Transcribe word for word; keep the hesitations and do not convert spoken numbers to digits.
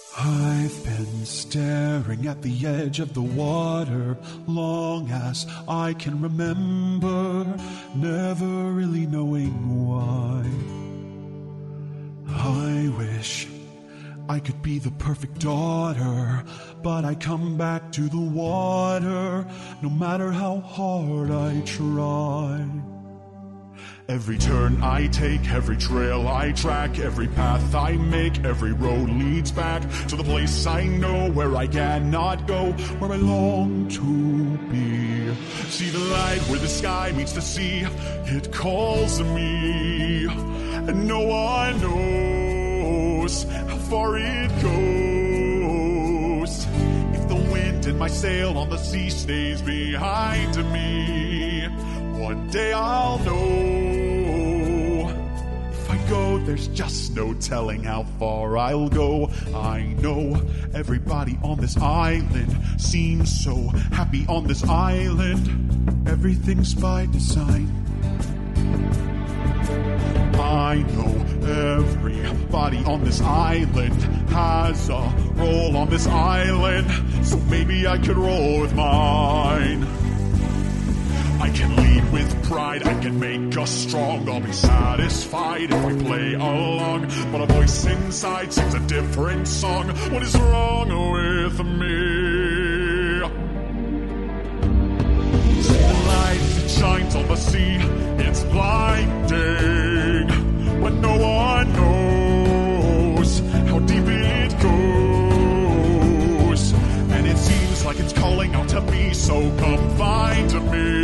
I've been staring at the edge of the water long as I can remember, never really knowing why. I wish I could be the perfect daughter, but I come back to the water no matter how hard I try. Every turn I take, every trail I track, every path I make, every road leads back to the place I know where I cannot go, where I long to be. See the light where the sky meets the sea, it calls to me, and no one knows how far it goes. If the wind in my sail on the sea stays behind me, one day I'll know. If I go, there's just no telling how far I'll go. I know everybody on this island seems so happy on this island. Everything's by design. I know everybody on this island has a role on this island, so maybe I could roll with mine. I can lead with pride, I can make us strong. I'll be satisfied if we play along, but a voice inside sings a different song. What is wrong with me? See the light that shines on the sea, it's blinding, but no one knows how deep it goes. And it seems like it's calling out to me, so come find me.